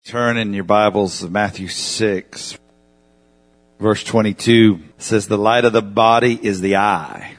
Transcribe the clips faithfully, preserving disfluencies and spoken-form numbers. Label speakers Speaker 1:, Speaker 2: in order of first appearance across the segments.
Speaker 1: Turn in your Bibles to Matthew six, verse twenty-two. It says, the light of the body is the eye.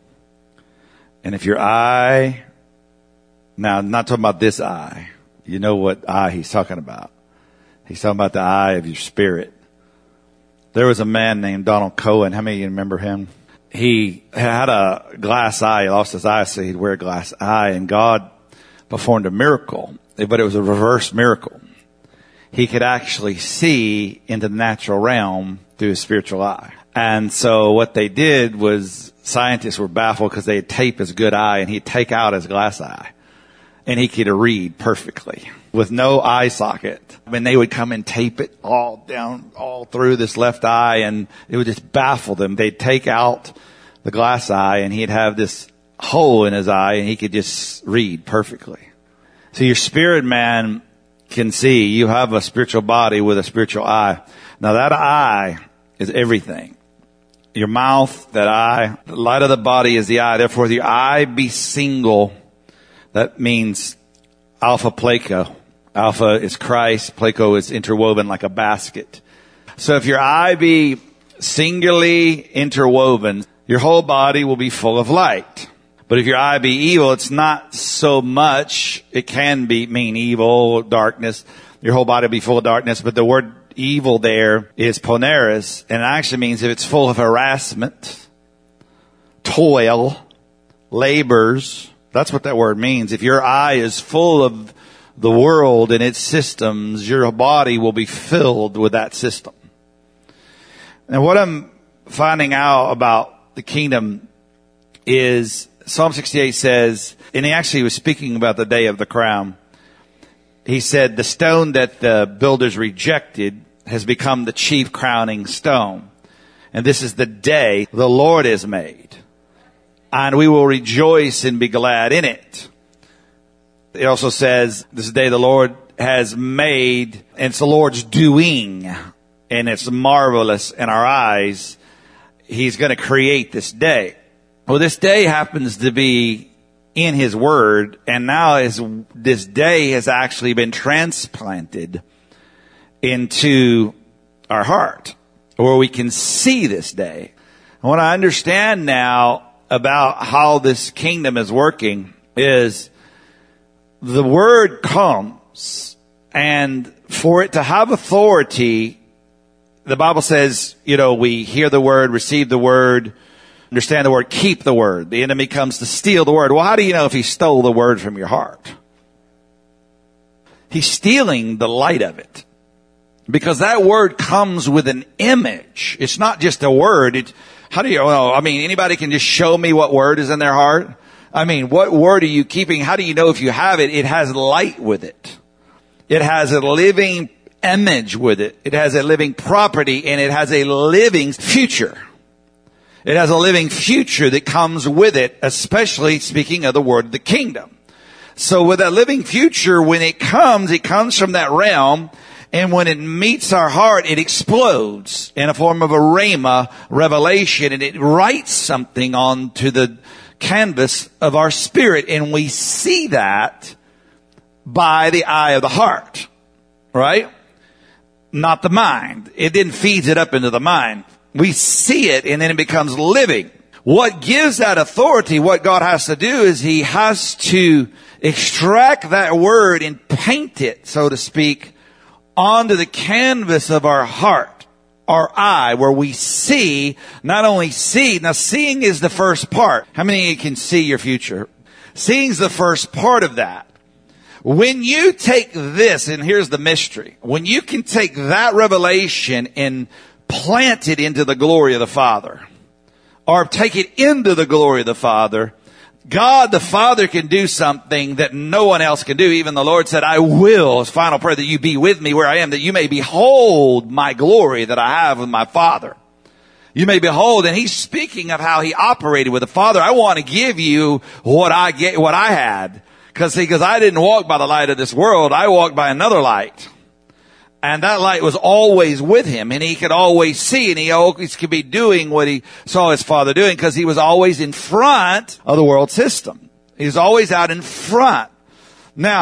Speaker 1: And if your eye, now I'm not talking about this eye. You know what eye he's talking about. He's talking about the eye of your spirit. There was a man named Donald Cohen. How many of you remember him? He had a glass eye. He lost his eye, so he'd wear a glass eye. And God performed a miracle, but it was a reverse miracle. He could actually see into the natural realm through his spiritual eye. And so what they did was, scientists were baffled because they'd tape his good eye and he'd take out his glass eye. And he could read perfectly with no eye socket. I mean, they would come and tape it all down, all through this left eye, and it would just baffle them. They'd take out the glass eye and he'd have this hole in his eye and he could just read perfectly. So your spirit man can see. You have a spiritual body with a spiritual eye. Now that eye is everything. Your mouth, that eye, the light of the body is the eye. Therefore, if your eye be single, that means alpha placo. Alpha is Christ. Placo is interwoven like a basket. So if your eye be singularly interwoven, your whole body will be full of light. But if your eye be evil, it's not so much. It can be mean evil, darkness. Your whole body will be full of darkness. But the word evil there is poneris, and it actually means if it's full of harassment, toil, labors. That's what that word means. If your eye is full of the world and its systems, your body will be filled with that system. And what I'm finding out about the kingdom is Psalm sixty-eight says, and he actually was speaking about the day of the crown. He said, the stone that the builders rejected has become the chief crowning stone. And this is the day the Lord has made. And we will rejoice and be glad in it. It also says, this is the day the Lord has made, and it's the Lord's doing, and it's marvelous in our eyes. He's going to create this day. Well, this day happens to be in His Word, and now his, this day has actually been transplanted into our heart, where we can see this day. And what I understand now about how this kingdom is working is the Word comes, and for it to have authority, the Bible says, you know, we hear the Word, receive the Word, understand the Word, keep the Word. The enemy comes to steal the Word. Well, how do you know if he stole the Word from your heart? He's stealing the light of it. Because that Word comes with an image. It's not just a word. It, how do you know? I mean, anybody can just show me what word is in their heart. I mean, what word are you keeping? How do you know if you have it? It has light with it. It has a living image with it. It has a living property, and it has a living future. It has a living future that comes with it, especially speaking of the word of the kingdom. So with that living future, when it comes, it comes from that realm. And when it meets our heart, it explodes in a form of a rhema revelation, and it writes something onto the canvas of our spirit. And we see that by the eye of the heart, right? Not the mind. It then feeds it up into the mind. We see it, and then it becomes living. What gives that authority, what God has to do is He has to extract that word and paint it, so to speak, onto the canvas of our heart, our eye, where we see, not only see, now seeing is the first part. How many of you can see your future? Seeing is the first part of that. When you take this, and here's the mystery, when you can take that revelation and plant it into the glory of the Father, or take it into the glory of the Father, God the Father can do something that no one else can do. Even the Lord said, I will, His final prayer, that you be with me where I am, that you may behold my glory that I have with my Father. You may behold, and He's speaking of how He operated with the Father. I want to give you what I get, what I had. Cause see, cause I didn't walk by the light of this world. I walked by another light. And that light was always with Him, and He could always see, and He always could be doing what He saw His Father doing, because He was always in front of the world system. He was always out in front. Now,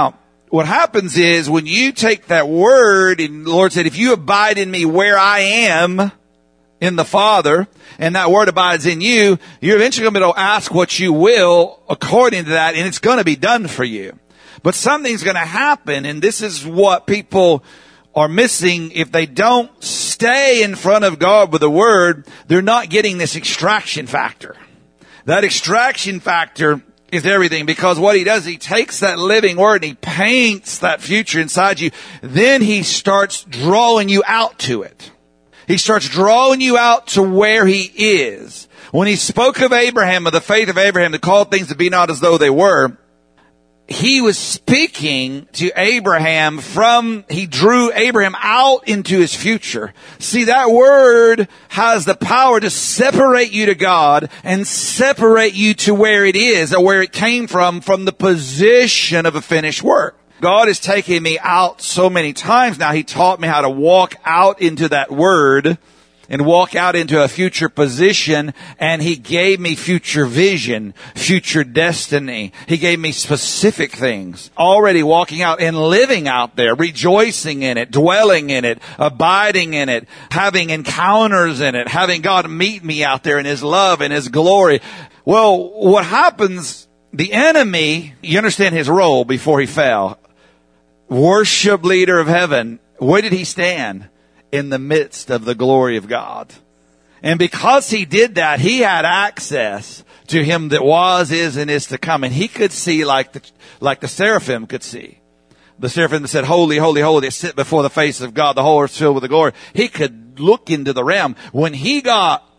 Speaker 1: what happens is when you take that word, and the Lord said, if you abide in me where I am in the Father, and that word abides in you, you're eventually going to be able to ask what you will according to that, and it's going to be done for you. But something's going to happen, and this is what people are missing. If they don't stay in front of God with the word, they're not getting this extraction factor. That extraction factor is everything, because what he does, he takes that living word and he paints that future inside you. Then he starts drawing you out to it. He starts drawing you out to where he is. When he spoke of Abraham, of the faith of Abraham, to call things to be not as though they were, he was speaking to Abraham from, he drew Abraham out into his future. See, that word has the power to separate you to God and separate you to where it is, or where it came from, from the position of a finished work. God has taken me out so many times now. He taught me how to walk out into that word and walk out into a future position, and he gave me future vision, future destiny. He gave me specific things. Already walking out and living out there, rejoicing in it, dwelling in it, abiding in it, having encounters in it, having God meet me out there in his love and his glory. Well, what happens, the enemy, you understand his role before he fell. Worship leader of heaven. Where did he stand? In the midst of the glory of God. And because he did that, he had access to him that was, is, and is to come. And he could see like the, like the seraphim could see. The seraphim that said, holy, holy, holy, they sit before the face of God. The whole earth filled with the glory. He could look into the realm. When he got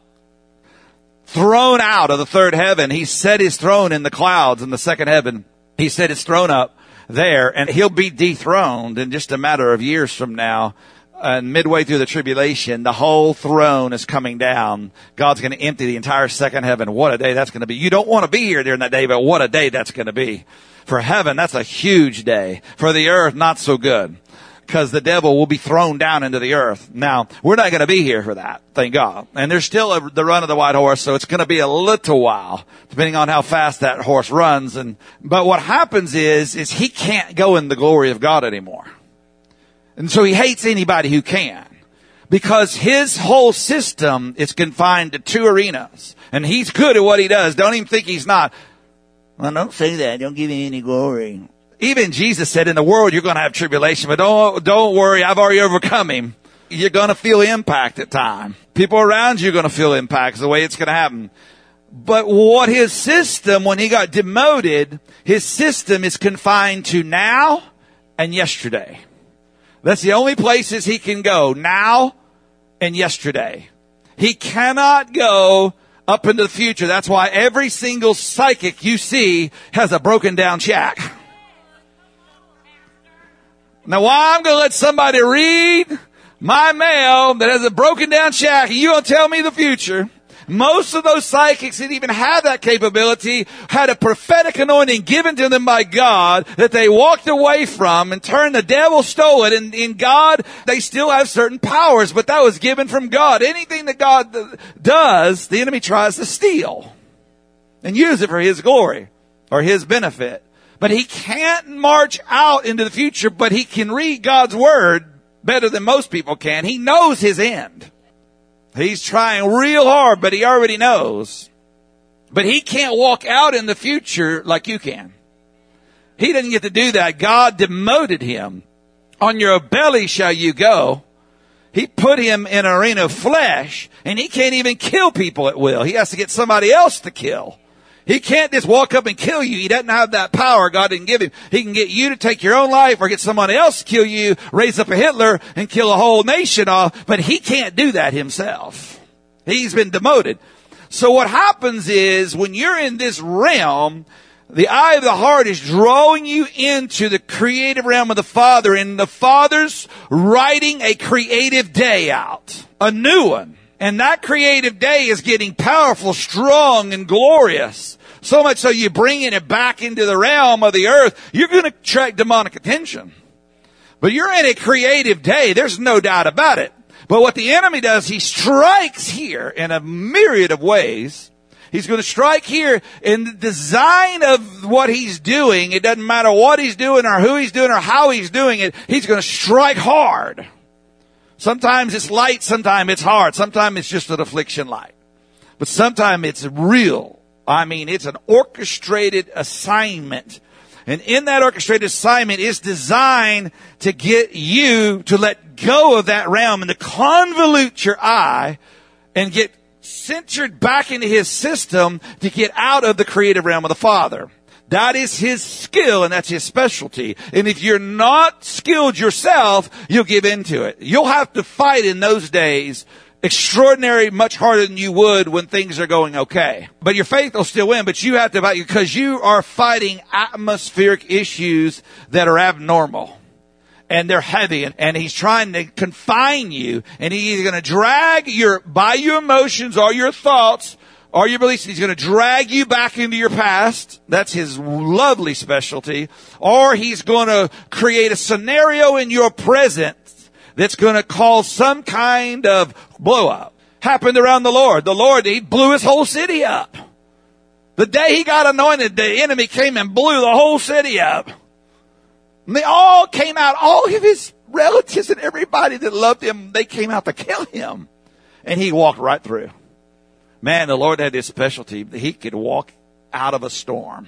Speaker 1: thrown out of the third heaven, he set his throne in the clouds in the second heaven. He set his throne up there, and he'll be dethroned in just a matter of years from now. And midway through the tribulation, the whole throne is coming down. God's going to empty the entire second heaven. What a day that's going to be. You don't want to be here during that day, but what a day that's going to be. For heaven, that's a huge day. For the earth, not so good. Because the devil will be thrown down into the earth. Now, we're not going to be here for that, thank God. And there's still a, the run of the white horse, so it's going to be a little while, depending on how fast that horse runs. And but what happens is, is he can't go in the glory of God anymore. And so he hates anybody who can, because his whole system is confined to two arenas, and he's good at what he does. Don't even think he's not. Well, don't say that. Don't give him any glory. Even Jesus said, in the world you're going to have tribulation, but don't, don't worry. I've already overcome him. You're going to feel impact at time. People around you are going to feel impact. It's the way it's going to happen. But what his system, when he got demoted, his system is confined to now and yesterday. That's the only places he can go, now and yesterday. He cannot go up into the future. That's why every single psychic you see has a broken down shack. Now, why I'm going to let somebody read my mail that has a broken down shack, and you going to tell me the future? Most of those psychics that even have that capability had a prophetic anointing given to them by God that they walked away from, and turned, the devil stole it. And in God, they still have certain powers, but that was given from God. Anything that God does, the enemy tries to steal and use it for his glory or his benefit. But he can't march out into the future, but he can read God's word better than most people can. He knows his end. He's trying real hard, but he already knows. But he can't walk out in the future like you can. He didn't get to do that. God demoted him. On your belly shall you go. He put him in an arena of flesh, and he can't even kill people at will. He has to get somebody else to kill. He can't just walk up and kill you. He doesn't have that power. God didn't give him. He can get you to take your own life, or get somebody else to kill you, raise up a Hitler and kill a whole nation off. But he can't do that himself. He's been demoted. So what happens is, when you're in this realm, the eye of the heart is drawing you into the creative realm of the Father, and the Father's writing a creative day out, a new one. And that creative day is getting powerful, strong, and glorious. So much so you're bringing it back into the realm of the earth. You're going to attract demonic attention. But you're in a creative day. There's no doubt about it. But what the enemy does, he strikes here in a myriad of ways. He's going to strike here. In the design of what he's doing, it doesn't matter what he's doing or who he's doing or how he's doing it, he's going to strike hard. Sometimes it's light, sometimes it's hard, sometimes it's just an affliction light. But sometimes it's real. I mean, it's an orchestrated assignment. And in that orchestrated assignment, it's designed to get you to let go of that realm and to convolute your eye and get centered back into his system to get out of the creative realm of the Father. That is his skill and that's his specialty. And if you're not skilled yourself, you'll give into it. You'll have to fight in those days extraordinary, much harder than you would when things are going okay. But your faith will still win, but you have to fight because you are fighting atmospheric issues that are abnormal. And they're heavy, and, and he's trying to confine you, and he's either going to drag your, by your emotions or your thoughts, or your beliefs, he's going to drag you back into your past. That's his lovely specialty. Or he's going to create a scenario in your present that's going to cause some kind of blow up. Happened around the Lord. The Lord, he blew his whole city up. The day he got anointed, the enemy came and blew the whole city up. And they all came out, all of his relatives and everybody that loved him, they came out to kill him. And he walked right through. Man, the Lord had this specialty. He could walk out of a storm.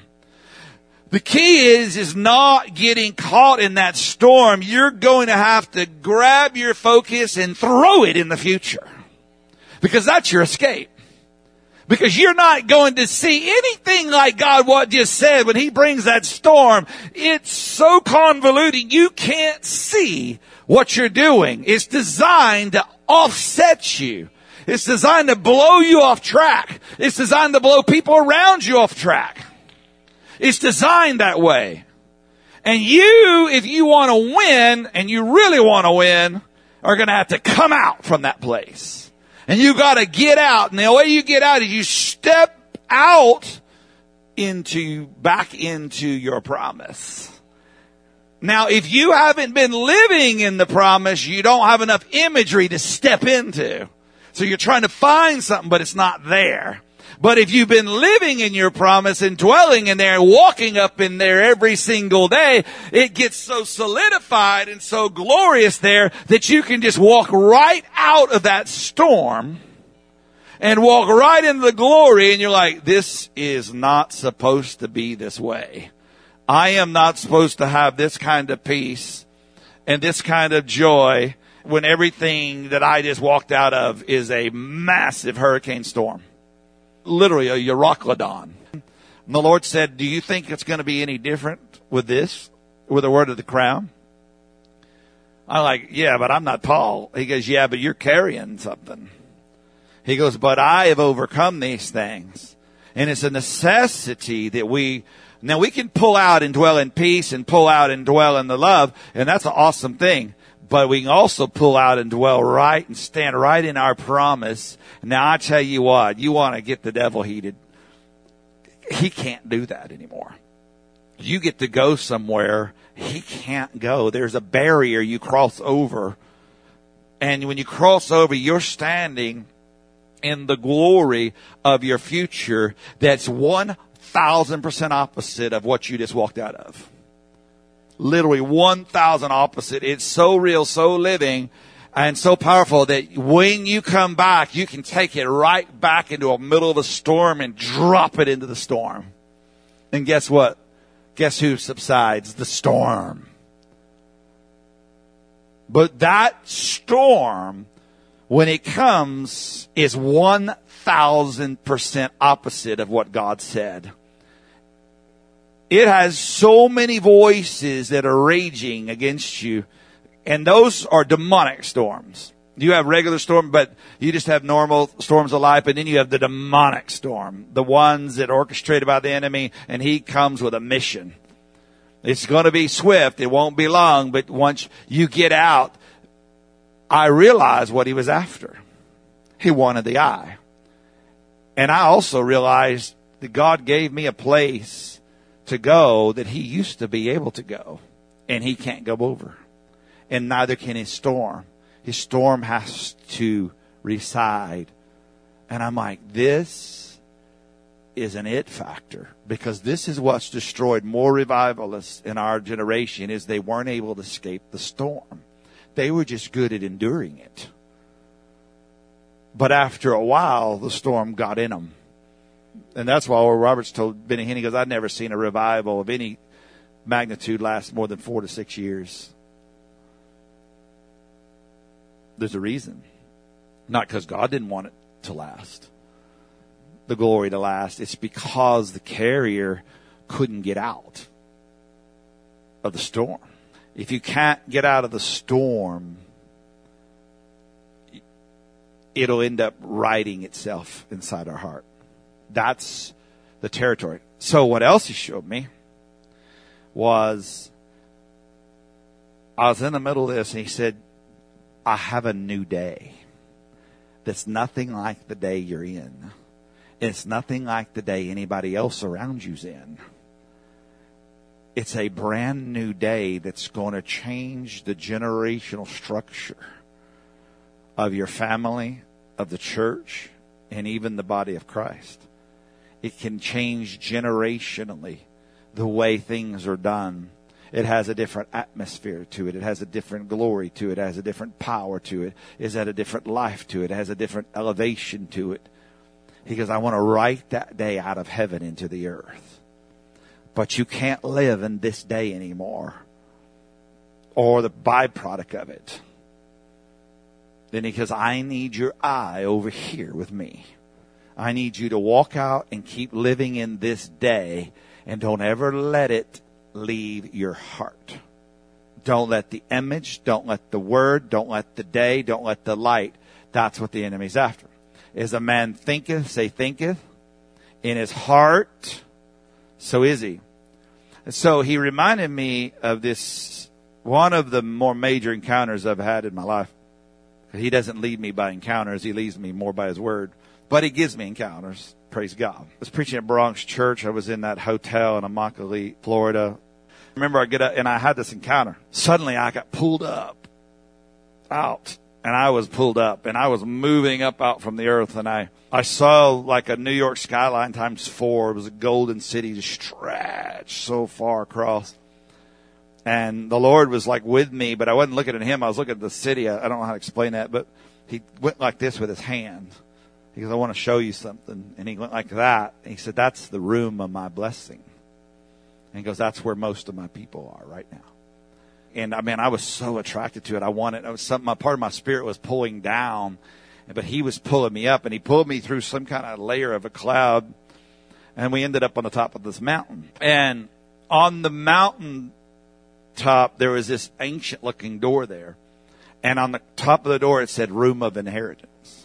Speaker 1: The key is, is not getting caught in that storm. You're going to have to grab your focus and throw it in the future. Because that's your escape. Because you're not going to see anything like God what just said when he brings that storm. It's so convoluting. You can't see what you're doing. It's designed to offset you. It's designed to blow you off track. It's designed to blow people around you off track. It's designed that way. And you, if you want to win, and you really want to win, are going to have to come out from that place. And you got to get out. And the way you get out is you step out into, back into your promise. Now, if you haven't been living in the promise, you don't have enough imagery to step into. So you're trying to find something, but it's not there. But if you've been living in your promise and dwelling in there and walking up in there every single day, it gets so solidified and so glorious there that you can just walk right out of that storm and walk right into the glory. And you're like, this is not supposed to be this way. I am not supposed to have this kind of peace and this kind of joy when everything that I just walked out of is a massive hurricane storm. Literally a Euroclydon. And the Lord said, do you think it's going to be any different with this, with the word of the crown? I'm like, yeah, but I'm not Paul. He goes, yeah, but you're carrying something. He goes, but I have overcome these things. And it's a necessity that we, now we can pull out and dwell in peace and pull out and dwell in the love. And that's an awesome thing. But we can also pull out and dwell right and stand right in our promise. Now, I tell you what, you want to get the devil heated. He can't do that anymore. You get to go somewhere, he can't go. There's a barrier you cross over. And when you cross over, you're standing in the glory of your future that's one thousand percent opposite of what you just walked out of. Literally one thousand opposite. It's so real, so living, and so powerful that when you come back, you can take it right back into the middle of a storm and drop it into the storm. And guess what? Guess who subsides? The storm. But that storm, when it comes, is one thousand percent opposite of what God said. It has so many voices that are raging against you. And those are demonic storms. You have regular storm, but you just have normal storms of life. And then you have the demonic storm. The ones that are orchestrated by the enemy. And he comes with a mission. It's going to be swift. It won't be long. But once you get out, I realized what he was after. He wanted the eye. And I also realized that God gave me a place to go that he used to be able to go, and he can't go over, and neither can his storm. His storm has to reside. And I'm like, this is an it factor, because this is what's destroyed more revivalists in our generation, is they weren't able to escape the storm. They were just good at enduring it. But after a while, the storm got in them. And that's why Oral Roberts told Benny Hinn, he goes, I've never seen a revival of any magnitude last more than four to six years. There's a reason. Not because God didn't want it to last, the glory to last. It's because the carrier couldn't get out of the storm. If you can't get out of the storm, it'll end up writing itself inside our heart. That's the territory. So what else he showed me was, I was in the middle of this and he said, I have a new day that's nothing like the day you're in. It's nothing like the day anybody else around you's in. It's a brand new day that's going to change the generational structure of your family, of the church, and even the body of Christ. It can change generationally the way things are done. It has a different atmosphere to it. It has a different glory to it. It has a different power to it. It has a different life to it. It has a different elevation to it. He goes, I want to write that day out of heaven into the earth. But you can't live in this day anymore, or the byproduct of it. Then he goes, I need your eye over here with me. I need you to walk out and keep living in this day, and don't ever let it leave your heart. Don't let the image, don't let the word, don't let the day, don't let the light. That's what the enemy's after. As a man thinketh, say thinketh, in his heart, so is he. And so he reminded me of this, one of the more major encounters I've had in my life. He doesn't lead me by encounters. He leads me more by his word. But he gives me encounters. Praise God. I was preaching at Bronx Church. I was in that hotel in Immokalee, Florida. I remember I get up and I had this encounter. Suddenly I got pulled up out. And I was pulled up and I was moving up out from the earth. And I, I saw like a New York skyline times four. It was a golden city just stretched so far across. And the Lord was like with me, but I wasn't looking at him. I was looking at the city. I, I don't know how to explain that, but he went like this with his hand. He goes, I want to show you something. And he went like that. And he said, that's the room of my blessing. And he goes, that's where most of my people are right now. And I mean, I was so attracted to it. I wanted, it was something, my part of my spirit was pulling down, but he was pulling me up, and he pulled me through some kind of layer of a cloud. And we ended up on the top of this mountain. And on the mountain top, there was this ancient looking door there. And on the top of the door, it said room of inheritance.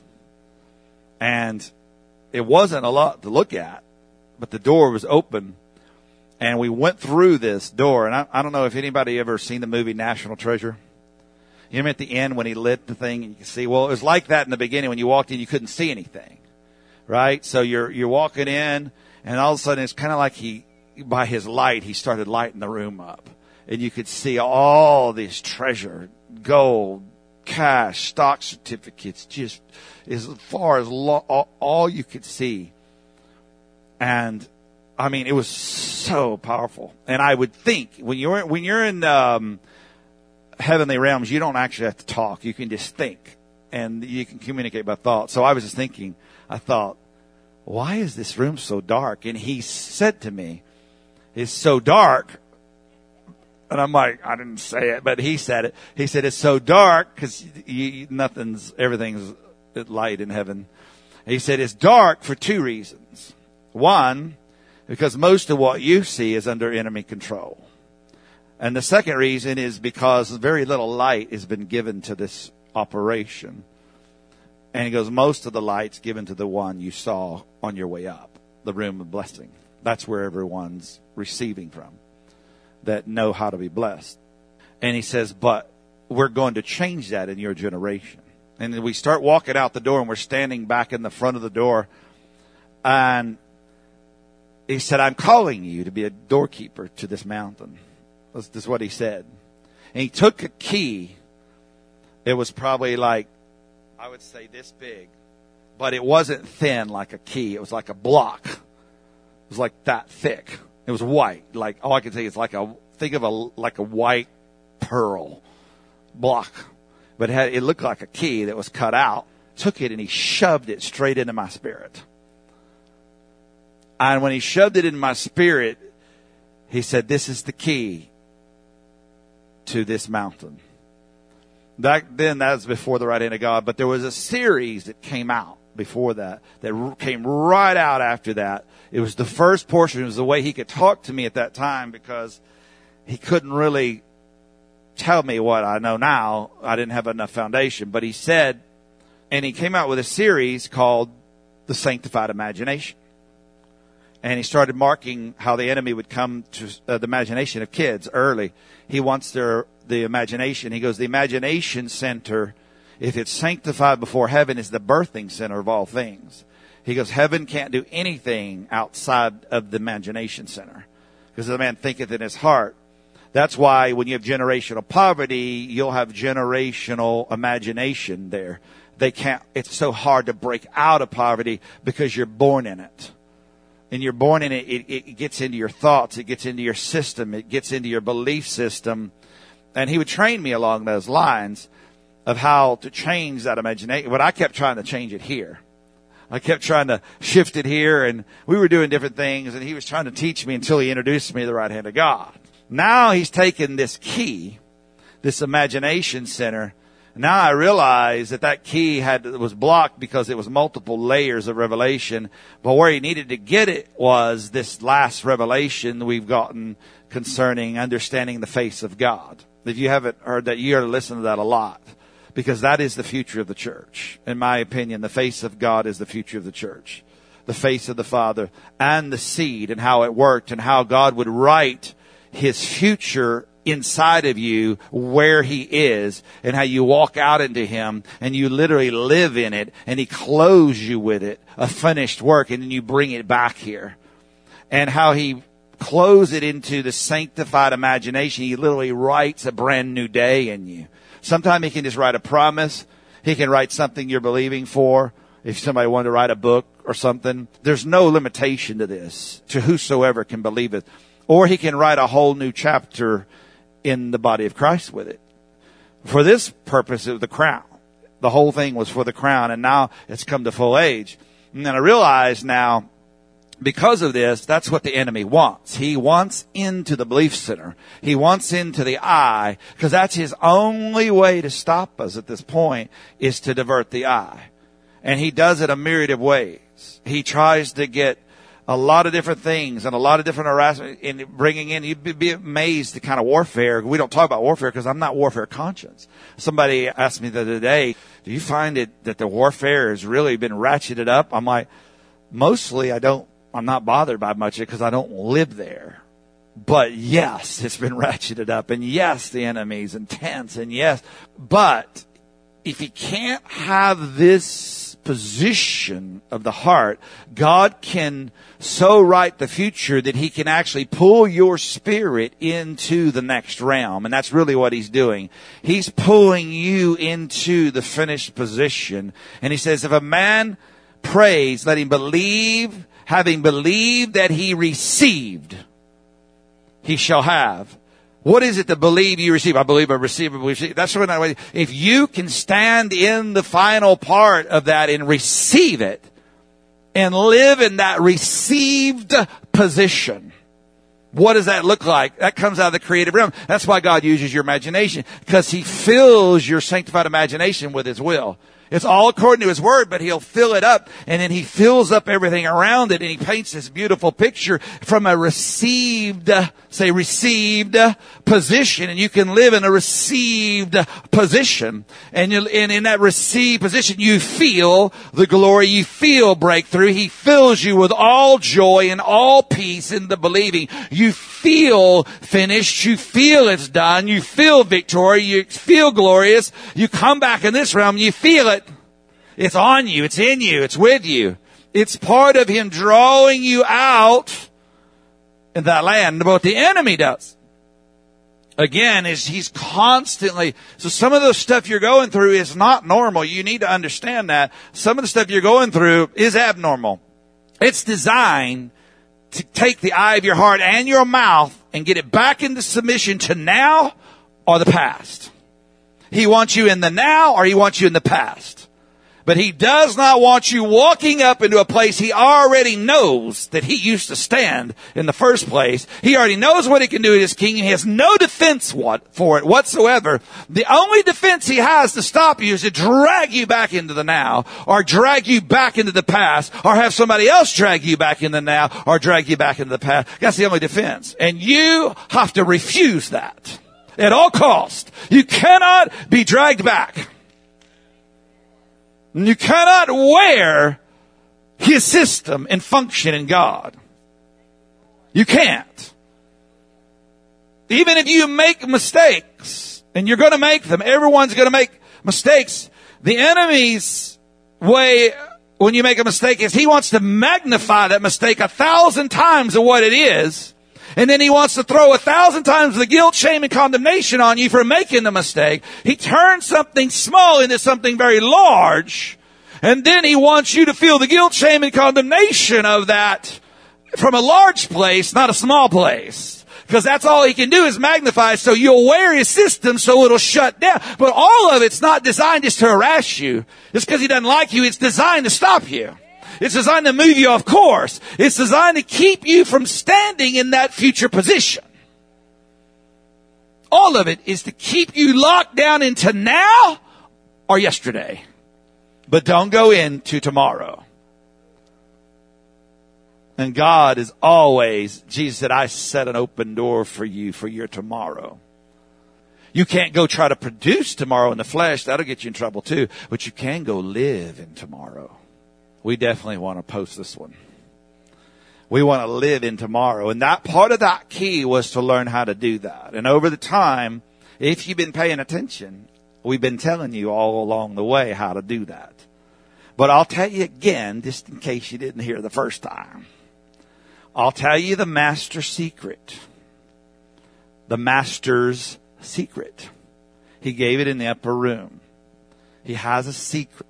Speaker 1: And it wasn't a lot to look at, but the door was open. And we went through this door. And I, I don't know if anybody ever seen the movie National Treasure. You remember at the end when he lit the thing and you can see, well, it was like that in the beginning. When you walked in, you couldn't see anything, right? So you're, you're walking in, and all of a sudden it's kind of like he, by his light, he started lighting the room up. And you could see all this treasure, gold, cash, stock certificates, just as far as lo- all, all you could see. And I mean, it was so powerful. And I would think when you're, when you're in, um, heavenly realms, you don't actually have to talk. You can just think, and you can communicate by thought. So I was just thinking, I thought, why is this room so dark? And he said to me, it's so dark. And I'm like, I didn't say it, but he said it. He said, it's so dark because nothing's, everything's light in heaven. He said, it's dark for two reasons. One, because most of what you see is under enemy control. And the second reason is because very little light has been given to this operation. And he goes, most of the light's given to the one you saw on your way up, the room of blessing. That's where everyone's receiving from, that know how to be blessed. And he says, but we're going to change that in your generation. And then we start walking out the door, and we're standing back in the front of the door. And he said, I'm calling you to be a doorkeeper to this mountain. This is what he said. And he took a key. It was probably like, I would say this big, but it wasn't thin like a key. It was like a block. was like that thick. It was white. Like, all I can say is like a, think of a, like a white pearl block. But it, had, it looked like a key that was cut out. Took it and he shoved it straight into my spirit. And when he shoved it in my spirit, he said, this is the key to this mountain. Back then, that was before the right hand of God. But there was a series that came out before that, that came right out after that. It was the first portion. It was the way he could talk to me at that time, because he couldn't really tell me what I know now. I didn't have enough foundation. But he said, and he came out with a series called The Sanctified Imagination. And he started marking how the enemy would come to uh, the imagination of kids early. He wants their the imagination. He goes, the imagination center, if it's sanctified before heaven, is the birthing center of all things. He goes, heaven can't do anything outside of the imagination center, because the man thinketh in his heart. That's why when you have generational poverty, you'll have generational imagination there. They can't, it's so hard to break out of poverty because you're born in it. And you're born in it, it, it gets into your thoughts, it gets into your system, it gets into your belief system. And he would train me along those lines of how to change that imagination. But I kept trying to change it here. I kept trying to shift it here, and we were doing different things, and he was trying to teach me until he introduced me to the right hand of God. Now he's taken this key, this imagination center. Now I realize that that key had was blocked because it was multiple layers of revelation. But where he needed to get it was this last revelation we've gotten concerning understanding the face of God. If you haven't heard that, you ought to listen to that a lot, because that is the future of the church. In my opinion, the face of God is the future of the church. The face of the Father and the seed, and how it worked, and how God would write his future inside of you where he is, and how you walk out into him and you literally live in it, and he clothes you with it, a finished work, and then you bring it back here. And how he clothes it into the sanctified imagination. He literally writes a brand new day in you. Sometimes he can just write a promise. He can write something you're believing for. If somebody wanted to write a book or something, there's no limitation to this, to whosoever can believe it. Or he can write a whole new chapter in the body of Christ with it. For this purpose, it was the crown. The whole thing was for the crown, and now it's come to full age. And then I realize now, because of this, that's what the enemy wants. He wants into the belief center. He wants into the eye, because that's his only way to stop us at this point, is to divert the eye. And he does it a myriad of ways. He tries to get a lot of different things and a lot of different harassment in bringing in. You'd be amazed the kind of warfare. We don't talk about warfare because I'm not warfare conscious. Somebody asked me the other day, do you find it that the warfare has really been ratcheted up? I'm like, mostly I don't, I'm not bothered by much of it because I don't live there. But yes, it's been ratcheted up. And yes, the enemy's intense. And yes, but if you can't have this position of the heart, God can so write the future that he can actually pull your spirit into the next realm. And that's really what he's doing. He's pulling you into the finished position. And he says, if a man prays, let him believe, having believed that he received, he shall have. What is it to believe you receive? I believe I receive, I believe. That's what I, if you can stand in the final part of that and receive it and live in that received position, what does that look like? That comes out of the creative realm. That's why God uses your imagination, because he fills your sanctified imagination with his will. It's all according to his word, but he'll fill it up, and then he fills up everything around it, and he paints this beautiful picture from a received, say received position, and you can live in a received position. And, you, and in that received position, you feel the glory, you feel breakthrough. He fills you with all joy and all peace in the believing. You feel finished, you feel it's done, you feel victory, you feel glorious. You come back in this realm, you feel it. It's on you. It's in you. It's with you. It's part of him drawing you out in that land. But what the enemy does, again, is he's constantly, so some of the stuff you're going through is not normal. You need to understand that. Some of the stuff you're going through is abnormal. It's designed to take the eye of your heart and your mouth and get it back into submission to now or the past. He wants you in the now or he wants you in the past. But he does not want you walking up into a place he already knows that he used to stand in the first place. He already knows what he can do in his kingdom. He has no defense what, for it whatsoever. The only defense he has to stop you is to drag you back into the now, or drag you back into the past, or have somebody else drag you back in the now, or drag you back into the past. That's the only defense. And you have to refuse that at all costs. You cannot be dragged back. You cannot wear his system and function in God. You can't. Even if you make mistakes, and you're going to make them, everyone's going to make mistakes. The enemy's way when you make a mistake is he wants to magnify that mistake a thousand times of what it is. And then he wants to throw a thousand times the guilt, shame, and condemnation on you for making the mistake. He turns something small into something very large. And then he wants you to feel the guilt, shame, and condemnation of that from a large place, not a small place. Because that's all he can do is magnify, so you'll wear his system so it'll shut down. But all of it's not designed just to harass you. Just because he doesn't like you, it's designed to stop you. It's designed to move you off course. It's designed to keep you from standing in that future position. All of it is to keep you locked down into now or yesterday. But don't go into tomorrow. And God is always, Jesus said, I set an open door for you for your tomorrow. You can't go try to produce tomorrow in the flesh. That'll get you in trouble too. But you can go live in tomorrow. We definitely want to post this one. We want to live in tomorrow. And that part of that key was to learn how to do that. And over the time, if you've been paying attention, we've been telling you all along the way how to do that. But I'll tell you again, just in case you didn't hear the first time. I'll tell you the master secret. The master's secret. He gave it in the upper room. He has a secret.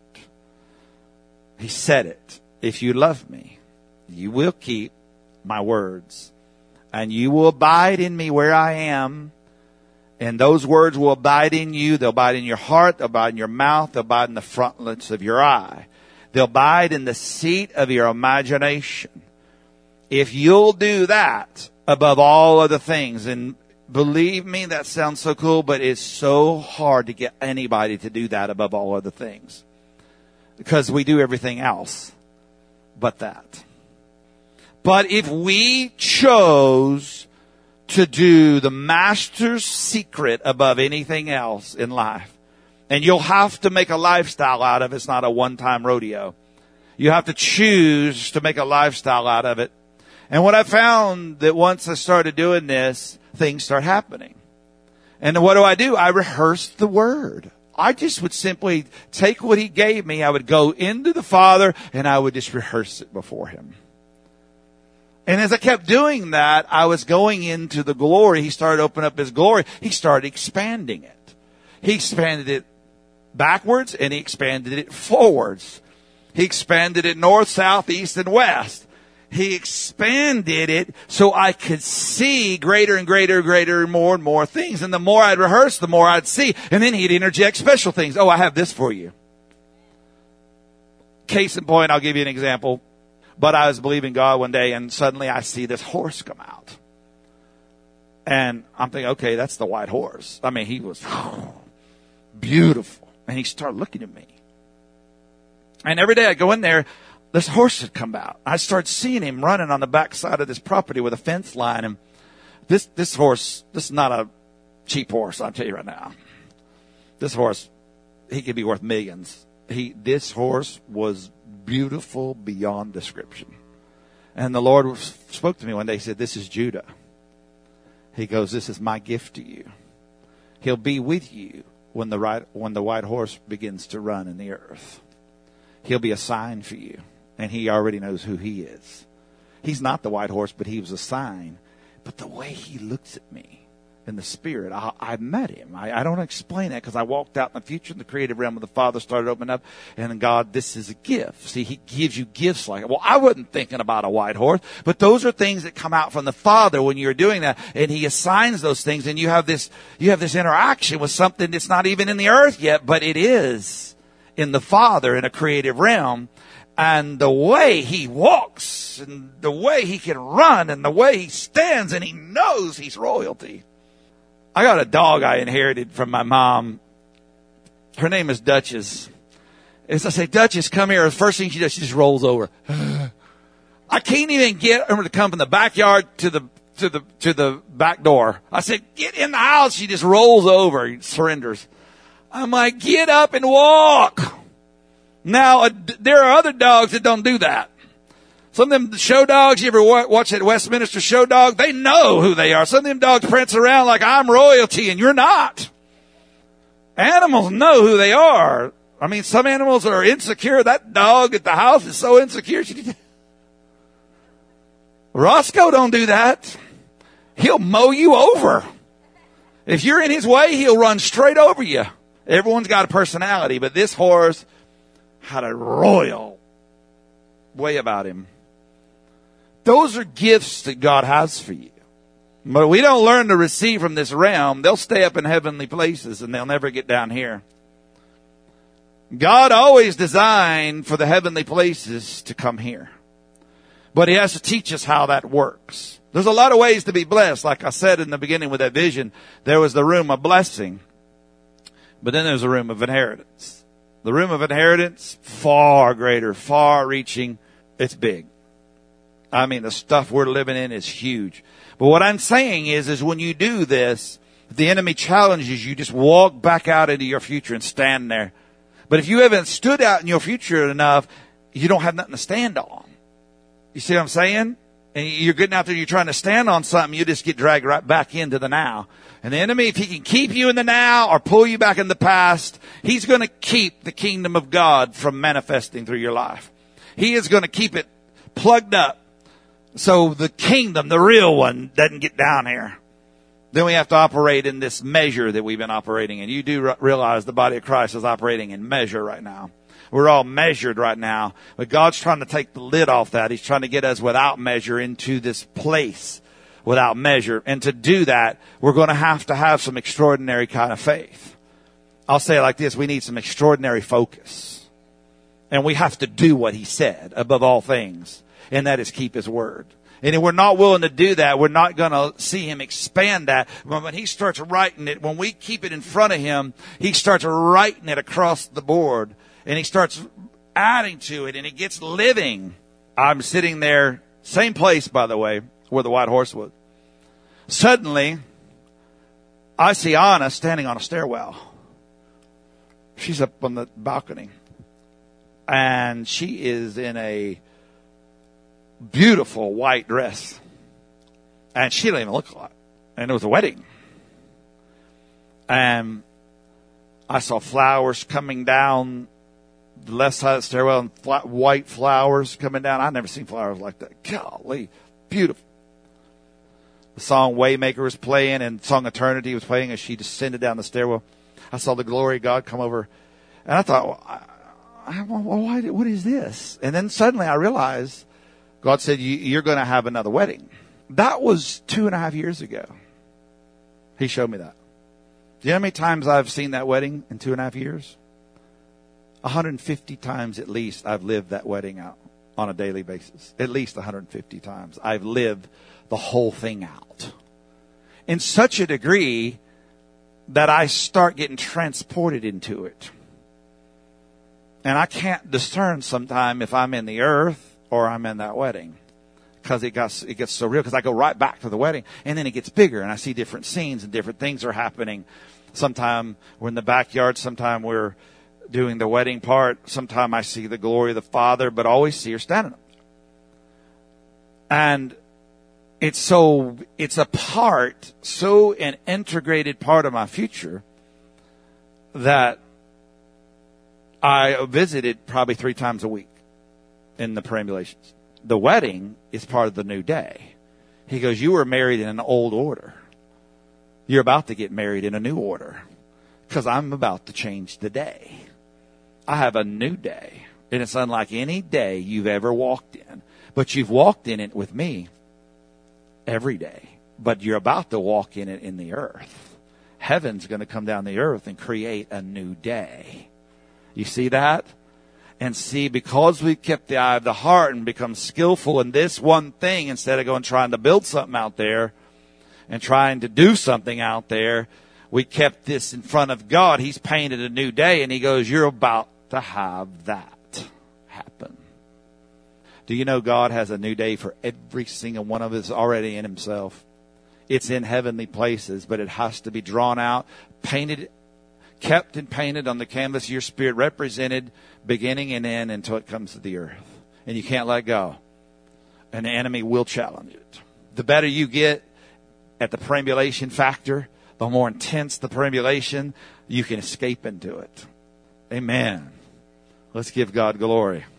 Speaker 1: He said it. If you love me, you will keep my words. And you will abide in me where I am. And those words will abide in you. They'll abide in your heart. They'll abide in your mouth. They'll abide in the frontlets of your eye. They'll abide in the seat of your imagination. If you'll do that above all other things, and believe me, that sounds so cool, but it's so hard to get anybody to do that above all other things. Because we do everything else but that. But if we chose to do the master's secret above anything else in life, and you'll have to make a lifestyle out of it. It's not a one-time rodeo. You have to choose to make a lifestyle out of it. And what I found that once I started doing this, things start happening. And what do I do? I rehearse the word. I just would simply take what he gave me. I would go into the Father and I would just rehearse it before him. And as I kept doing that, I was going into the glory. He started opening up his glory. He started expanding it. He expanded it backwards and he expanded it forwards. He expanded it north, south, east, and west. He expanded it so I could see greater and greater and greater and more and more things. And the more I'd rehearse, the more I'd see. And then he'd interject special things. Oh, I have this for you. Case in point, I'll give you an example. But I was believing God one day and suddenly I see this horse come out. And I'm thinking, okay, that's the white horse. I mean, he was beautiful. And he started looking at me. And every day I go in there, this horse had come out. I started seeing him running on the back side of this property with a fence line. And this, this horse, this is not a cheap horse, I'll tell you right now. This horse, he could be worth millions. He, this horse was beautiful beyond description. And the Lord spoke to me one day. He said, this is Judah. He goes, this is my gift to you. He'll be with you when the right, when the white horse begins to run in the earth. He'll be a sign for you. And he already knows who he is. He's not the white horse, but he was a sign. But the way he looks at me in the spirit. I, I met him. I, I don't explain that because I walked out in the future in the creative realm of the Father started opening up, and God, this is a gift. See, he gives you gifts like it. Well, I wasn't thinking about a white horse, but those are things that come out from the Father when you're doing that, and he assigns those things, and you have this, you have this interaction with something that's not even in the earth yet, but it is in the Father in a creative realm. And the way he walks, and the way he can run, and the way he stands, and he knows he's royalty. I got a dog I inherited from my mom. Her name is Duchess. As I say, Duchess, come here. The first thing she does, she just rolls over. I can't even get her to come from the backyard to the to the to the back door. I said, get in the house. She just rolls over, surrenders. I'm like, get up and walk. Now, uh, there are other dogs that don't do that. Some of them show dogs, you ever watch that Westminster show dog? They know who they are. Some of them dogs prance around like I'm royalty and you're not. Animals know who they are. I mean, some animals are insecure. That dog at the house is so insecure. Roscoe don't do that. He'll mow you over. If you're in his way, he'll run straight over you. Everyone's got a personality, but this horse had a royal way about him. Those are gifts that God has for you. But we don't learn to receive from this realm. They'll stay up in heavenly places and they'll never get down here. God always designed for the heavenly places to come here. But he has to teach us how that works. There's a lot of ways to be blessed. Like I said in the beginning with that vision, there was the room of blessing. But then there's a room of inheritance. The room of inheritance, far greater, far reaching. It's big. I mean, the stuff we're living in is huge. But what I'm saying is, is when you do this, the enemy challenges you, just walk back out into your future and stand there. But if you haven't stood out in your future enough, you don't have nothing to stand on. You see what I'm saying? And you're getting out there, you're trying to stand on something, you just get dragged right back into the now. And the enemy, if he can keep you in the now or pull you back in the past, he's going to keep the kingdom of God from manifesting through your life. He is going to keep it plugged up so the kingdom, the real one, doesn't get down here. Then we have to operate in this measure that we've been operating in. You do realize the body of Christ is operating in measure right now. We're all measured right now, but God's trying to take the lid off that. He's trying to get us without measure into this place without measure. And to do that, we're going to have to have some extraordinary kind of faith. I'll say it like this. We need some extraordinary focus. And we have to do what he said above all things. And that is keep his word. And if we're not willing to do that, we're not going to see him expand that. But when he starts writing it, when we keep it in front of him, he starts writing it across the board. And he starts adding to it, and it gets living. I'm sitting there, same place, by the way, where the white horse was. Suddenly, I see Anna standing on a stairwell. She's up on the balcony. And she is in a beautiful white dress. And she didn't even look like it. And it was a wedding. And I saw flowers coming down the left side of the stairwell and flat, white flowers coming down. I've never seen flowers like that. Golly, beautiful. The song Waymaker was playing and song Eternity was playing as she descended down the stairwell. I saw the glory of God come over. And I thought, well, I, I, well, why, what is this? And then suddenly I realized God said, you, you're going to have another wedding. That was two and a half years ago. He showed me that. Do you know how many times I've seen that wedding in two and a half years? one hundred fifty times at least I've lived that wedding out on a daily basis. At least one hundred fifty times. I've lived the whole thing out. In such a degree that I start getting transported into it. And I can't discern sometime if I'm in the earth or I'm in that wedding. Because it gets, it gets so real. Because I go right back to the wedding. And then it gets bigger. And I see different scenes and different things are happening. Sometime we're in the backyard. Sometime we're doing the wedding part. Sometime I see the glory of the Father. But I always see her standing up. And it's so, it's a part, so an integrated part of my future that I visited probably three times a week in the perambulations. The wedding is part of the new day. He goes, you were married in an old order. You're about to get married in a new order because I'm about to change the day. I have a new day, and it's unlike any day you've ever walked in. But you've walked in it with me every day. But you're about to walk in it in the earth. Heaven's going to come down the earth and create a new day. You see that? And see, because we kept the eye of the heart and become skillful in this one thing instead of going trying to build something out there and trying to do something out there, we kept this in front of God. He's painted a new day, and he goes, you're about to have that happen. Do you know God has a new day for every single one of us already in himself? It's in heavenly places, but it has to be drawn out, painted, kept and painted on the canvas of your spirit, represented beginning and end until it comes to the earth. And you can't let go. And the enemy will challenge it. The better you get at the perambulation factor, the more intense the perambulation, you can escape into it. Amen. Let's give God glory.